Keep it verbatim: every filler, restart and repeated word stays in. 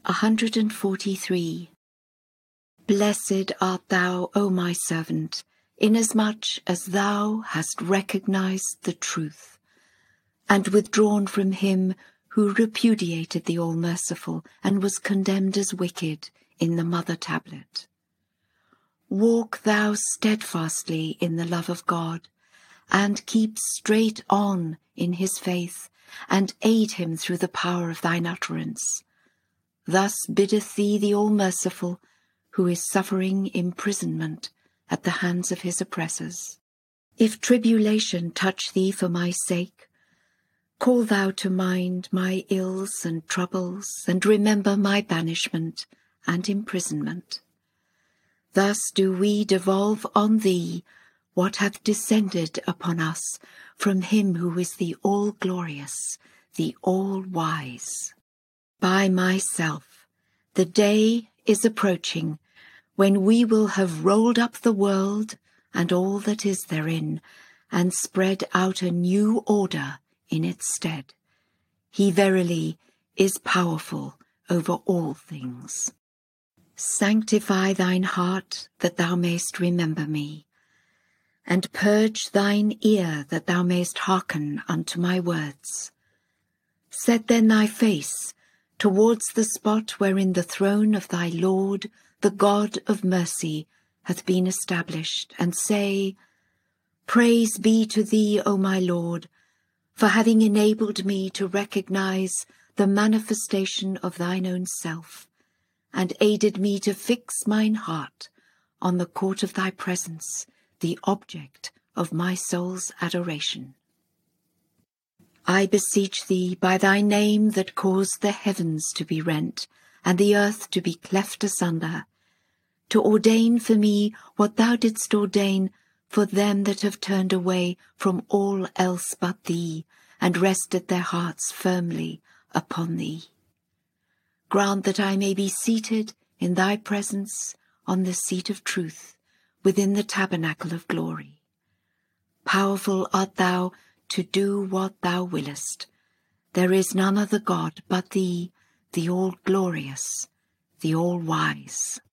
one hundred forty-three. Blessed art thou, O my servant, inasmuch as thou hast recognized the truth, and withdrawn from him who repudiated the All-Merciful and was condemned as wicked in the mother tablet. Walk thou steadfastly in the love of God, and keep straight on in his faith, and aid him through the power of thine utterance. Thus biddeth thee the All-Merciful, who is suffering imprisonment at the hands of his oppressors. If tribulation touch thee for my sake, call thou to mind my ills and troubles, and remember my banishment and imprisonment. Thus do we devolve on thee what hath descended upon us from him who is the all-glorious, the all-wise. By myself, the day is approaching when we will have rolled up the world and all that is therein, and spread out a new order in its stead. He verily is powerful over all things. Sanctify thine heart, that thou mayst remember me, and purge thine ear, that thou mayst hearken unto my words. Set then thy face towards the spot wherein the throne of thy Lord, the God of mercy, hath been established, and say, Praise be to thee, O my Lord, for having enabled me to recognize the manifestation of thine own self, and aided me to fix mine heart on the court of thy presence, the object of my soul's adoration. I beseech thee by thy name that caused the heavens to be rent, and the earth to be cleft asunder, to ordain for me what thou didst ordain for them that have turned away from all else but thee, and rested their hearts firmly upon thee. Grant that I may be seated in thy presence on the seat of truth, within the tabernacle of glory. Powerful art thou to do what thou willest. There is none other God but thee, the all-glorious, the all-wise.